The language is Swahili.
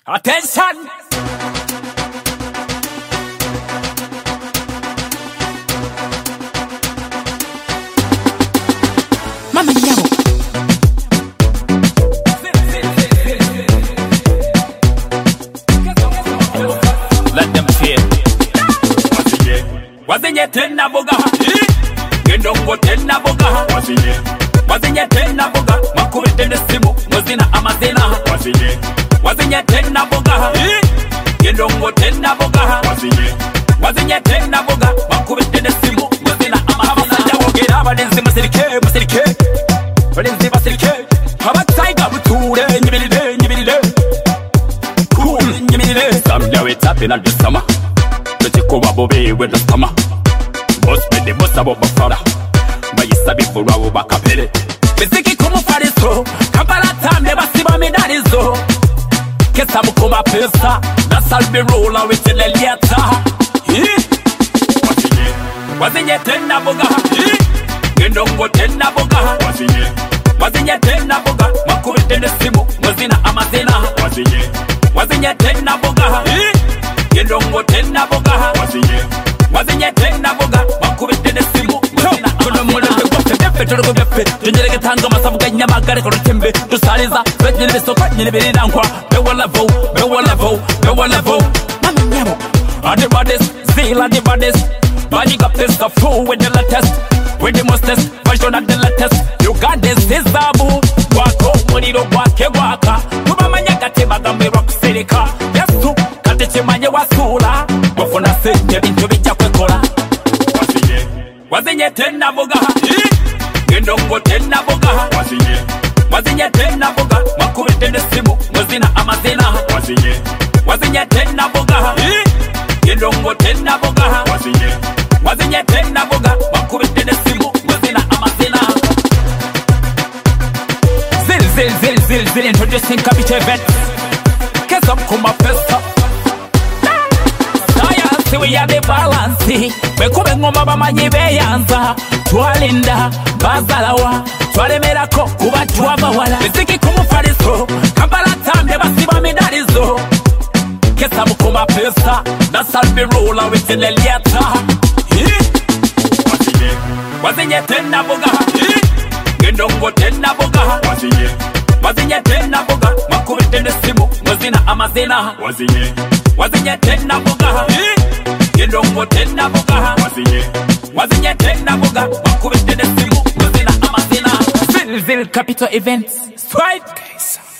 Attention! Mama Nyabo. Let them feel. Wazinye tena boga. Gendongo tena boga. Wazinye tena boga. Makubete nesimu. Mozina amazina. Wazinye tena boga. Gendongo tena boga. Wazinye tena boga. Makubete nesimu. Mozina amazina. Wogera abadenzi masirike. Badenzi basirike. Abataiga buture. Nyibirire. Cool. Nyibirire. Samya we tapping at the summer. Kuba bobe with the summer. Boss with the boss abo bafara. Bayisabi fura wo bakapele. Biziki kumufariso. Kampala tambe basiba medalizo. Kesa mukoma pesa. That's be roller with the lieta. Wazinye tena boga. Gendongo tena boga. Wazinye tena boga. Makubete nesimu. Mozina amazina. Wazinye tena boga. Gendongo tena boga. Wazinye tena boga. Makubete nesimu. Kuna mwana befe turugo befe. Tunjereke tanga masabuga nyamagare kurutembe. Tusaliza nyine besoko nyine birinankwa. Bewa level. Mama Nyabo. Adi baddest, zila di baddest. Body got this the fool with the latest. With the mostest, version of the latest. You got this boo. Wako muniro wake waka. Kumamanya kate bagambe rock sirika. Yes tu. Chimanye wasula wafuna senye bintu bijja kwekola. Wazinye tena boga. Gendongo tena boga. Wazinye tena boga. Makubete nesimu. Mozina amazina. Wazinye tena boga. Gendongo tena boga. Wazinye tena boga. Makubete nesimu. Mozina amazina. Zil introducing Kabite event. Kesam kuma festa. We are the balance. We kube ngoma bamanyi beyanza. Twalinda bazalawa. Twalemera ko kuba twabawala. Biziki kumufariso. Kampala tambe basiba medalizo. Kesa mukoma pesa. That's be roller with the lieta. Wazinye tena boga. Gendongo tena boga. Wazinye tena boga. Makubete nesimu. Mozina amazina. Wazinye tena boga. Gendongo tena boga. Wazinye tena boga. Makubete nesimu. Mozina amazina. Zil Capital Events. Swipe.